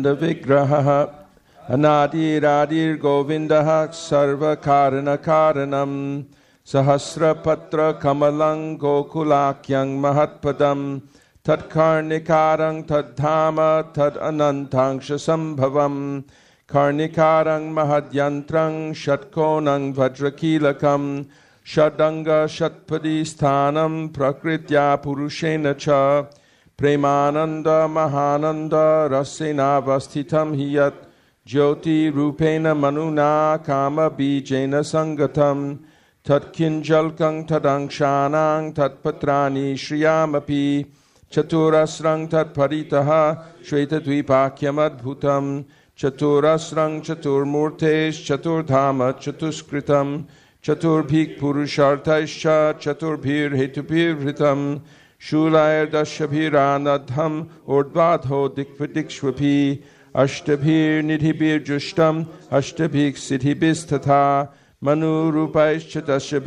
विग्रहः अनादिरादिर्गोविन्दः सर्वकारणकारणं सहस्रपत्रकमलं गोकुलाख्यं महत्पदं तत्कर्णिकारं तद्धाम तदनन्तांशसम्भवं कर्णिकारं महद्यन्त्रं षट्कोणं वज्रकीलकं षडङ्ग षट्पदीस्थानं प्रकृत्या पुरुषेण च प्रेमानन्द महानन्द रसेनावस्थितं हि यत् ज्योतिरूपेण मनुना कामबीजेन सङ्गतं तत्किञ्जल्कं तदंशानां तत्पत्राणि श्रियामपि चतुरस्रं तत्परितः श्वेतद्विपाख्यमद्भुतं चतुरस्रं चतुर्मूर्तेश्चतुर्धाम चतुष्कृतं चतुर्भिः पुरुषार्थैश्च चतुर्भिर्हेतुभिर्हृतं शूलायर्दशभिरानद्धम् ऊर्ध्वाधो दिक्विदिक्ष्वभिः अष्टभिर्निधिभिर्जुष्टम् अष्टभिः सिद्धिभिस्तथा मनुरूपैश्च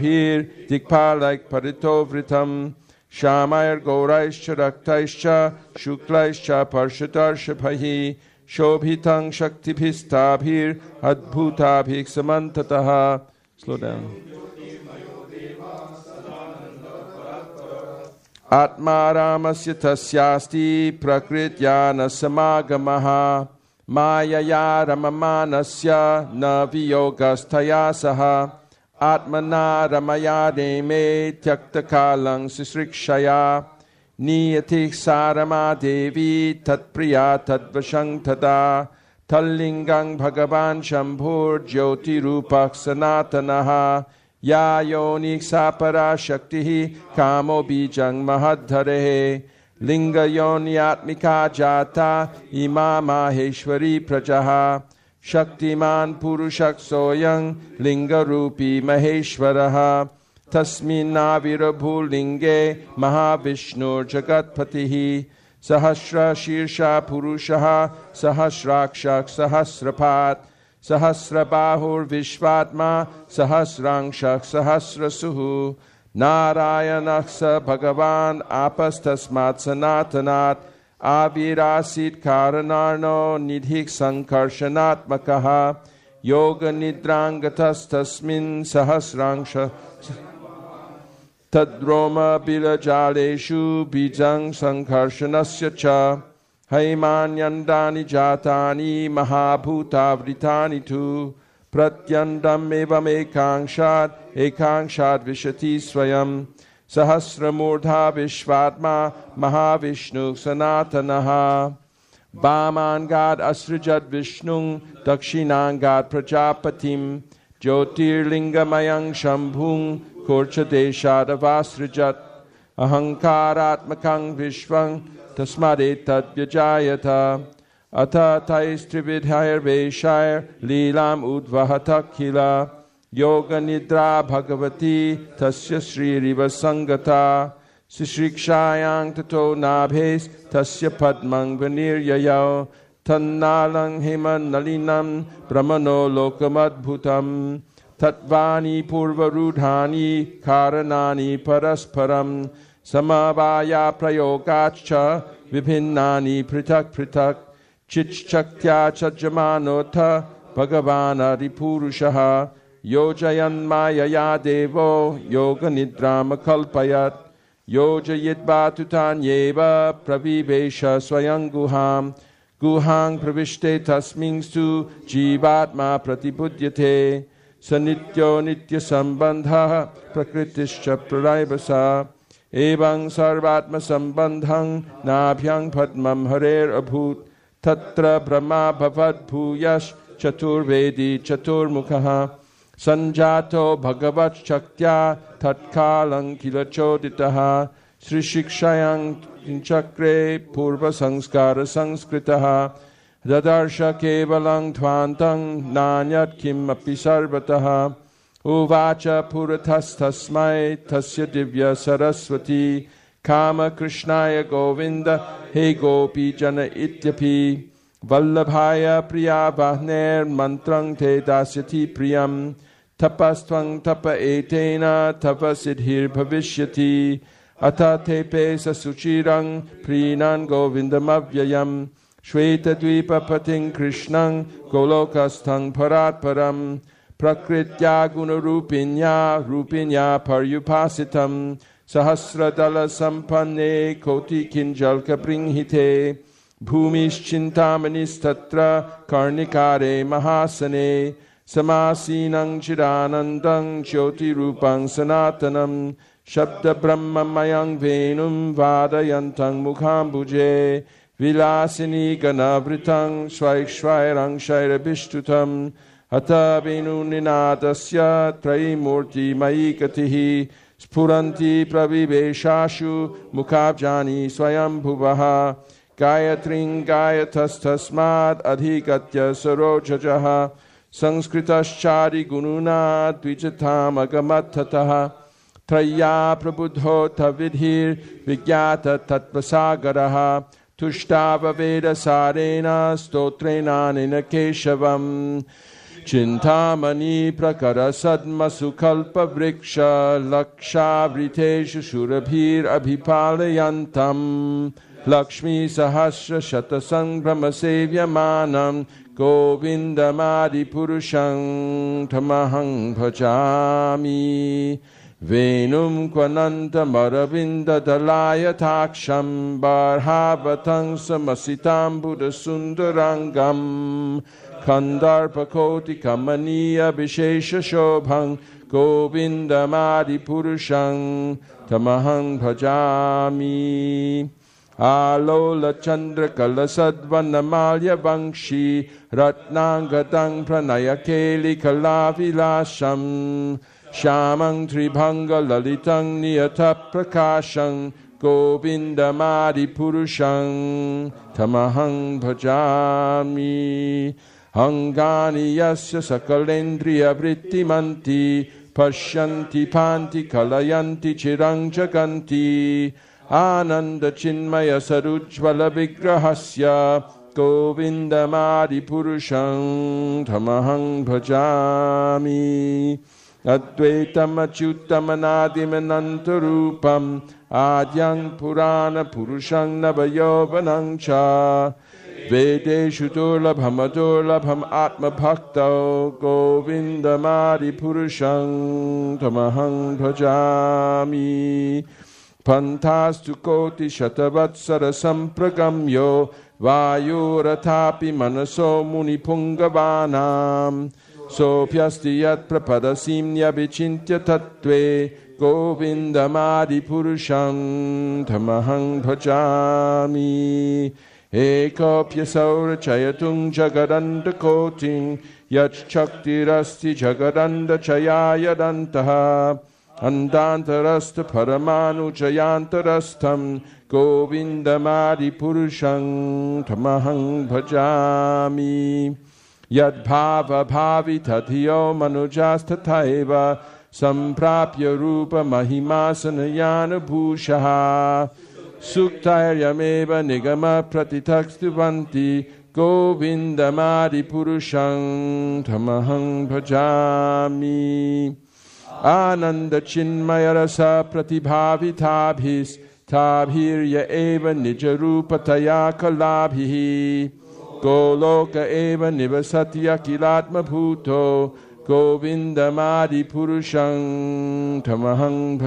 दशभिर्दिक्पालैः श्यामैर्गौरैश्च रक्तैश्च शुक्लैश्च पर्षदर्शभैः शोभितं शक्तिभिस्ताभिरद्भुताभिः समन्ततः. Slow down. आत्मा रामस्य तस्यास्ति प्रकृत्या न समागमः मायया रममानस्य न वियोगस्थया सह आत्मना रमया नेमे त्यक्तकालं शुश्रूषया नियतिः सारमा देवी तत्प्रिया तद्वशं तदा तल्लिङ्गं भगवान् शम्भुर्ज्योतिरूपः सनातनः या योनिः सा पराशक्तिः कामो बीजं महद्धरेः लिङ्गयोन्यात्मिका जाता इमा माहेश्वरी प्रजः शक्तिमान् पुरुषः सोऽयं लिङ्गरूपी महेश्वरः तस्मिन्नाविर्भूलिङ्गे महाविष्णुर्जगत्पतिः सहस्रशीर्षः पुरुषः सहस्राक्षः सहस्रपात् सहस्रबाहुर्विश्वात्मा सहस्रांशः सहस्रसुः नारायणः स भगवान् आपस्तस्मात् सनातनात् आविरासीत् कारणार्णो निधिः सङ्कर्षणात्मकः योगनिद्राङ्गतस्तस्मिन् सहस्रांशः तद्रोमबिलजालेषु बीजं सङ्कर्षणस्य च हैमान्यण्डानि जातानि महाभूतावृतानि तु प्रत्यण्डम् एवमेकांशात् एकांशात् विशति स्वयं सहस्रमूर्धा विश्वात्मा महाविष्णुः सनातनः वामाङ्गात् असृजत् विष्णुं दक्षिणाङ्गात् प्रजापतिं ज्योतिर्लिङ्गमयं शम्भुं कूर्चदेशादवासृजत् अहङ्कारात्मकं विश्वं तस्मादेतद्व्यजायत अथ तैस्त्रिविधैर्वेषैर्लीलाम् उद्वहतः किल योगनिद्रा भगवती तस्य श्रीरिव सङ्गता शिशिक्षायां ततो नाभेस्तस्य पद्मं विनिर्ययौ तन्नालं हिमनलिनं भ्रमणो लोकमद्भुतं तत्त्वानि पूर्वरूढानि कारणानि परस्परं समवाया प्रयोगाच्च विभिन्नानि पृथक् पृथक् चिच्छक्त्या चज्यमानोऽथ भगवान् आदिपुरुषः योजयन्मायया देवो योगनिद्रामकल्पयत् योजयित्वा तु तान्येव प्रविवेश स्वयं गुहां प्रविष्टे तस्मिंस्तु जीवात्मा प्रतिबुध्यते स नित्यो नित्यसम्बन्धः प्रकृतिश्च प्रलयवसा एवं सर्वात्मसम्बन्धं नाभ्यं पद्मं हरेरभूत् तत्र ब्रह्मा भवद्भूयश्चतुर्वेदी चतुर्मुखः सञ्जातो भगवच्छक्त्या तत्कालं किल चोदितः श्रीशिक्षायां चक्रे पूर्वसंस्कारसंस्कृतः ददर्श केवलं ध्वान्तं नान्यत् किमपि सर्वतः उवाच पुरतस्तस्मै तस्य दिव्य सरस्वती कामकृष्णाय गोविन्द हे गोपीजन इत्यपि वल्लभाय प्रिया वाह्नेर्मन्त्रं ते दास्यति प्रियं तपस्त्वं तप एतेन तव सिद्धिर्भविष्यति अथ तेपे ससुचिरं प्रीणान् गोविन्दमव्ययम् Shvetadvipapating Krishnang Golokasthang Paratparam Prakritya Rupinya Paryupasitam Sahasradala Sampanne Koti Kinjalka Bringhite Bhumischintamani Tatra Karnikare Mahasane Samasinang Chidanandang Jyoti Rupang Sanatanam Shabda Brahmamayang Venum Vadayantang Mukhambuje Vilasini Ganavritang Swaikshvairang Shairabishtutam Hata Venu Ninadasya Traimurti Maikatihi Spuranti Praviveshashu Mukhabjani Swayambhuvaha Gayatring Gayatastasmad Adhikatya Sarojajaha Sanskritaschari Gununa Dvijatam Agamattataha Traya Prabudho Tavidhir Vigyata Tattvasagaraha Tushtava Veda Sarena Stotrena Nina Keshavam Chintamani Prakara Sadma Sukalpa Vriksha Laksha Vritesha Shurabhir Abhipalayantam Lakshmi Sahasra Shatasang Brahmasevya Manam Govindamadi Purushang Tamahang Bhajami Venum Kwananta Maravinda Dalaya Taksham Barhavatang Samasitam Buddha Sundarangam Kandarpakoti Kamaniya Vishesha Shobhang Govindamadi Purushang Tamahang Bhajami Alola Chandra Kalasadvanamalya Vangshi Ratnangatang Pranayakeli Kalavilasham Shamang Tribhanga Lalitang Niyata Prakashang Govindamadi Purushang Tamahang Bhajami Hangani Yasya Sakalendriya Vrittimanti Pashyanti Panti Kalayanti Chirang Jaganti Ananda Chinmaya Sarujvala Vigrahasya Govindamadi Purushang Tamahang Bhajami Advaitam Achyutamanadimanantarupam Adyang Purana Purushang Navayovanang Cha Vedeshu Durlabhamadurlabham Atma Bhakto Govindamadi Purushang Tamahang Bhajami Pantastu Koti Shatavatsara Sampragamyo Vayuratapi Manaso Muni Pungavanam Sopyasti Yat Prapadasimnya Vichintya Tattve Govindamadi Purusham Tamahang Bhajami Ekopya Saura Chayatung Jagadanda Koting Yat Chakti Rasti Jagadanda Chayayadantaha Andantarasta Paramanu Chayantarastam Govindamadi Purusham Tamahang Bhajami Yad Bhava Bhavi Tathiyo Manujastataiva Samprapya Rupa Mahimasanayana Bhushaha Suktayaryameva Nigama Pratitakstuvanti Govindamadi Purusham Tamahang Bhajami Ananda Chinmayarasa Pratibhavitabhis Tabhirya Eva Nijarupataya Kalabhihi Goloka Eva Nivasatya Kilatma Bhuto Govindamadi Purushang Tamahang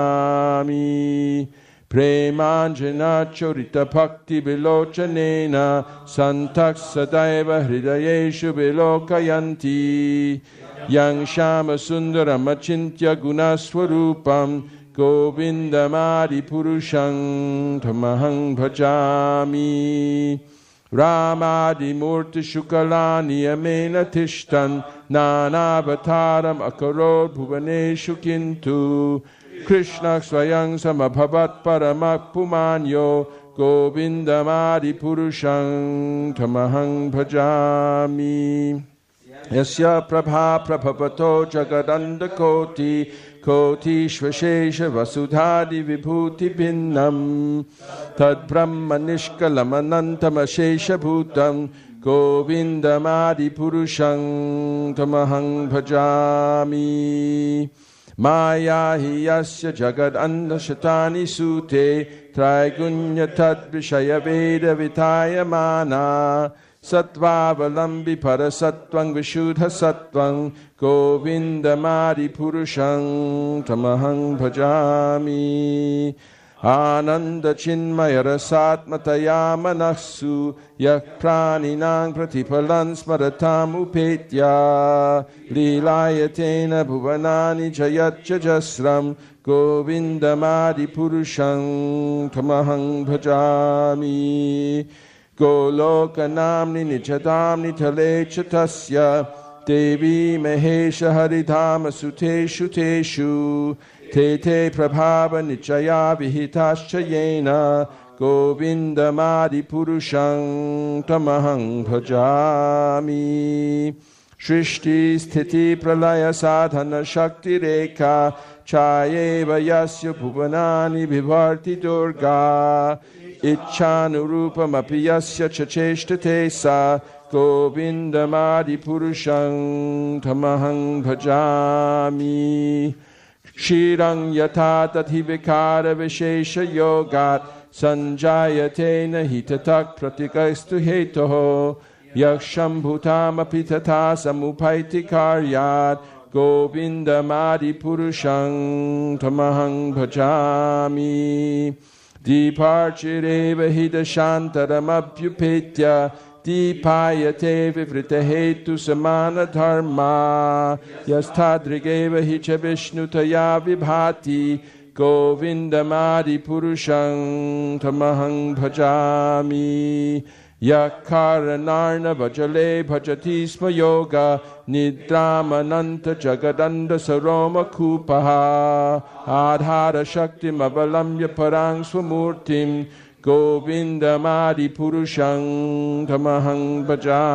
Bhajami Premanjana Chorita Bhakti Vilochanena Santak Sadaiva Hridayeshu Vilokayanti Yang Shama Sundaram Achintya Gunaswarupam Govindamadi Purushang Tamahang Bhajami Ramadi Murti Shukalani Amena Tishtan Nanavataram Akarod Bhuvaneshu Kintu Krishna Swayang Samabhavat Paramak Pumanyo Govindamadi Purushang Tamahang Bhajami Yasya Prabha Prabhavato Jagadanda Koti Koti Shvashesha Vasudhadi Vibhuti Bhinnam Tad Brahma Nishkalamanantamashesha Bhutam Govindamadi Purushang Tamahang Bhajami Maya hi yasya jagad anda shatani sute Traigunya tad vishaya veda vitaya mana Sattvabalambi parasattvang vishuddha sattvang Govindamadi purushang tamahang bhajami Ananda chinmaya rasatmataya manaksu yak praninang pratipalan smaratam upetya lilayatena bhuvanani jayat jajasram Govindamadi purushang tamahang bhajami Golokanamni nichadamni tale chatasya Devi mahesha haridhama suteshu teshu Te prabhava nichaya vihitascha yena Govindamadi purushang tamahang bhajami Shrishti sthiti pralaya sadhana shakti rekha Chayeva yasya bhuvanani bhivarti durga Ichhanurupam api yasya chacheshtate sa Govindamadi purushang tamahang bhajami Shirang yata tathi vikara vishesha yogat Sanjayate nahitatak pratikaistu hetoho Yaksham bhutam api tata samupaiti karyat Govindamadi purushang tamahang bhajami Diparchireva hidashantaram abhyupetya Dipayate vivrita hetu samana dharma Yastadrigeva hicha vishnutaya vibhati Govindamadi purushang tamahang bhajami Yakaranarna bhajale bhajati sma yoga Nidramananta jagadanda saroma kupaha Adhara shaktim avalamya parang swamurtim Govindamadi purushang tamahang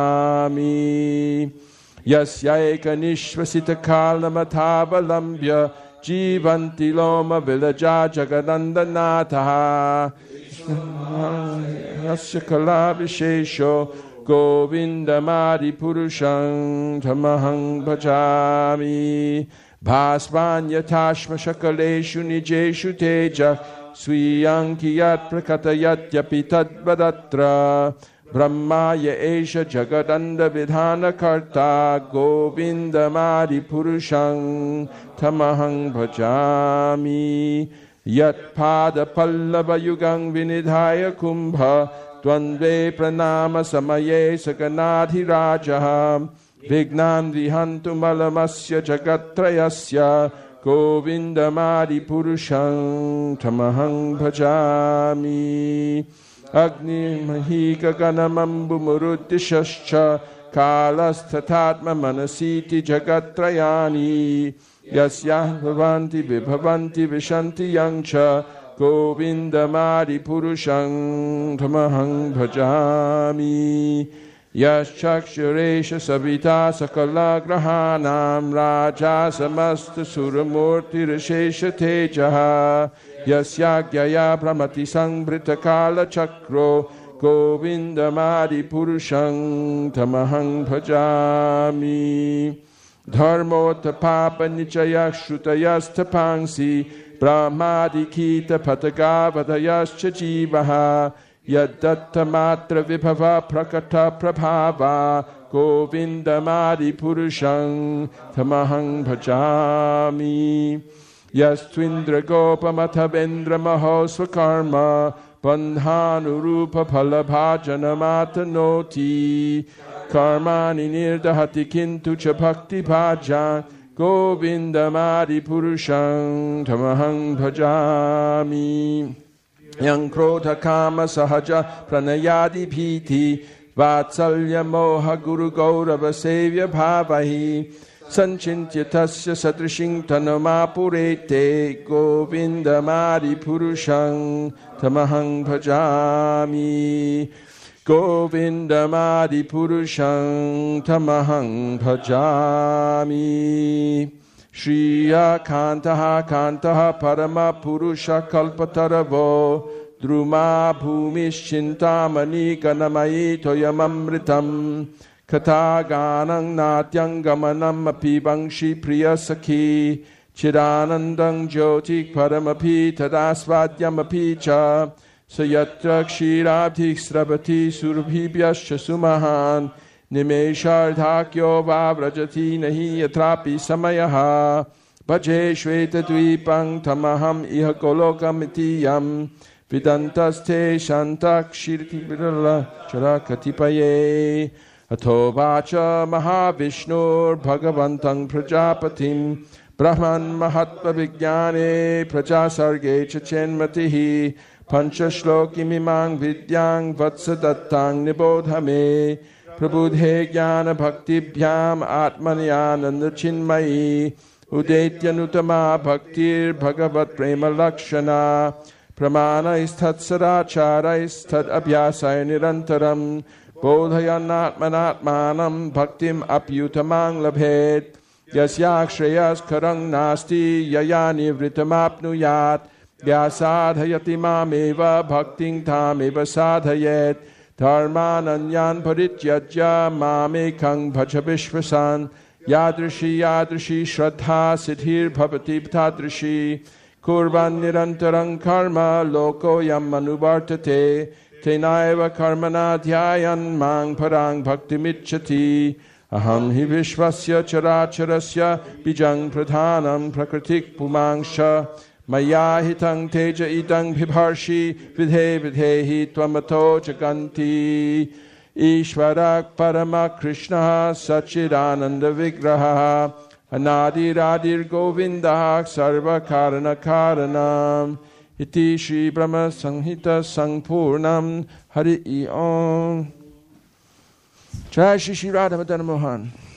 bhajami Yasyaika nishvasita kalamathavalambya Jivanti loma vilaja jaganandanataha Yasya kalabhishesho Govindamadi purushang tamahang bhajami Bhasvanya tashma shakaleshu nijeshu tejah Swiyankiyat prakatayat yapitad vadatra Brahmaya esha jagadanda vidhana karta Govindamadi purushang tamahang bhajami Yat pada pallava yugang vinidhaya kumbha Dvandve pranama samaye saganadhi rajaha Vignan vihantu malamasya jagatrayasya Govindamadi purushang tamahang bhajami Agni mahika ganamambu muruddishascha Kalastathatma manasiti jagatrayani Yasyah bhavanti vibhavanti vishanti yangcha Govindamadi purushang tamahang bhajami Yaschakshuresha savita sakala grahanam Raja samasta suramurti rashesha tejaha Yasyagyaya brahmati sangrita kala chakro Govindamadi purushang tamahang bhajami Dharmota papa nichaya shrutayastapangsi Brahmadikita patagavadayascha jivaha Yadatta matra vibhava prakata prabhava Govindamadi purushang tamahang bhajami Yastvindra gopamathavendra mahosvakarma Bandhanurupa phalabhajana matanoti Karmani nirdahati kintu cha bhakti bhajan Govindamadi purushang tamahang bhajami Yang krodha kama sahaja pranayadi bhiti Vatsalya moha guru gaurava sevya bhavahi Sanchintya tasya sadrishing tanamapurete Govindamadi purushang tamahang bhajami Govindamadi purushang tamahang bhajami Shriya kantaha kantaha parama purusha kalpataravo Druma bhumischintamani ganamayi toyamamritam Kata ganang natyang gamanam api vangshi priya sakhi Chidanandang Jyotik Paramapi Tadasvadyamapi Cha Sayatra Kshirabdhik Srabati Surabhibhyascha Sumahan Nimeshardhakyo Vavrajati Nahi Yatrapi Samayaha Bhaje Shveta Dvipang Tamaham Iha Golokam Yam Vidantaste Shantak Shirti Vidala Charakatipaye Ato Vacha Mahavishnur Bhagavantang Prajapatim Brahman Mahatma Vijnane Prajasarge Chachenmatihi Pancha Shloki Mimang Vidyang Vatsadattang Nibodhame Prabudhe Jnana Bhakti Bhyam Atmanyananda Chinmayi Udetyanutama Bhaktir Bhagavat Prema Lakshana Pramana Isthat Sadachara Isthat Abhyasaya Nirantaram Bodhayanatmanatmanam Bhaktim Apyutamang Labhet Yasyak Shreyas Karang Nasti Yayani Vritamapnuyat Yasadhayati Mameva Bhakting Tameva Sadhayet Dharmananyan Parityajya Mamekang Bhajavishvasan Yadrishi Yadrishi Shraddha Siddhir Bhavati Bhtadrishi Kurvan Nirantarang Karma Loko Yam Manubartate Tenaiva Karmana Dhyayan Mang Parang Bhaktimichati Aham hi Vishvasya Characharasya Bijang Pradhanam Prakritik Pumangsha Maya hitang teja idang bibharshi vidhe vidhehi twamato chaganti Ishvarak Parama Krishna Sachidananda Vigraha Anadi Radir Govinda Sarva Karana Karanam Iti Shri Brahma Sanghita Sangpurnam Hari Om Jai Shri Shri Radha Madan Mohan.